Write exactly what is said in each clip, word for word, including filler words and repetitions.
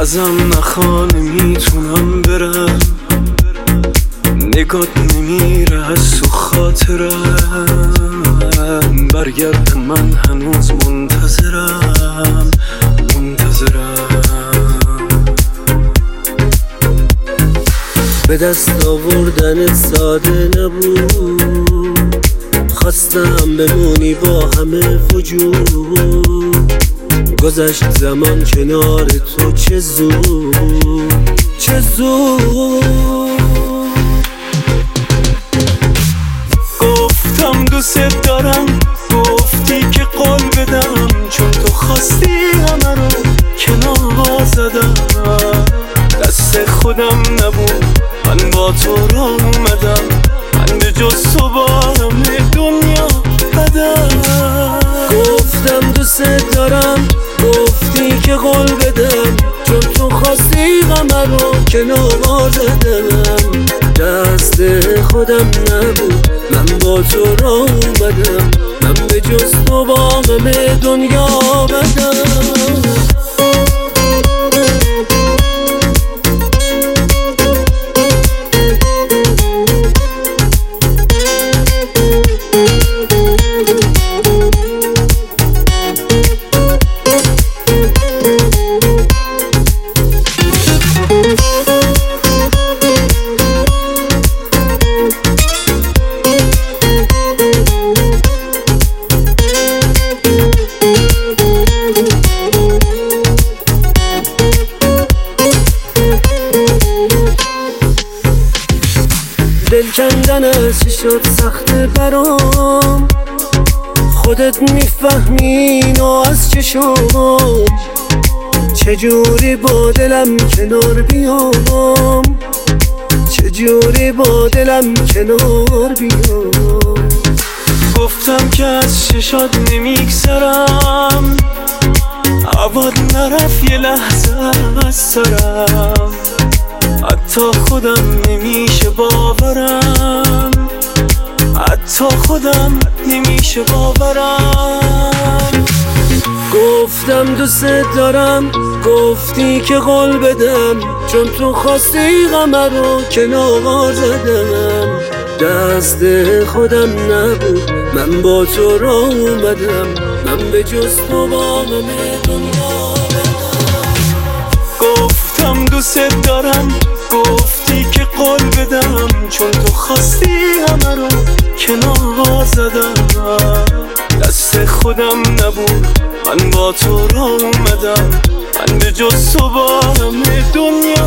ازم نخواه نمیتونم برم، نگات نمیره از تو خاطرم. برگرد من هنوز منتظرم منتظرم. به دست آوردن ساده نبود، خواستم بمونی با همه وجود. گذشت زمان کنار تو چه زود چه زود. گفتم دوست دارم، گفتی که قول بدم، چون تو خواستی همه رو کنار زدم. دست خودم نبود، من با تو را اومدم، من به جز تو با همه دنیا بدم. گفتم دوست دارم، گفتی که قول بدم، چون تو خواستی غمه رو کنار زدم. دست خودم نبود، من با تو را اومدم، من به جز تو با همه دنیا بدم. دل کندن از چی شد سخت برام، خودت میفهمی اینو از چه شد. چجوری با دلم کنار بیام، چجوری با دلم کنار بیام. گفتم که از چشات نمیگذرم، عباد نرفت یه لحظه از سرم. حتی خودم نمیشه باورم، حتی خودم نمیشه باورم. گفتم دوست دارم، گفتی که قول بدم، چون تو خواستی غمه رو کنار زدم. دست خودم نبود، من با تو را اومدم، من به جز تو با همه دنیا بدم. گفتم دوست دارم، گفتی که قول بدم، چون تو خواستی همه رو کنار زدم. دست خودم نبود، من با تو را اومدم، من به جز تو با همه دنیا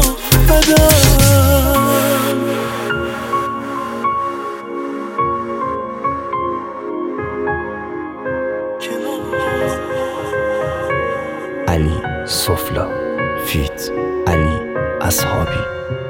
بدم. علی سفلا فیت علی اصحابی.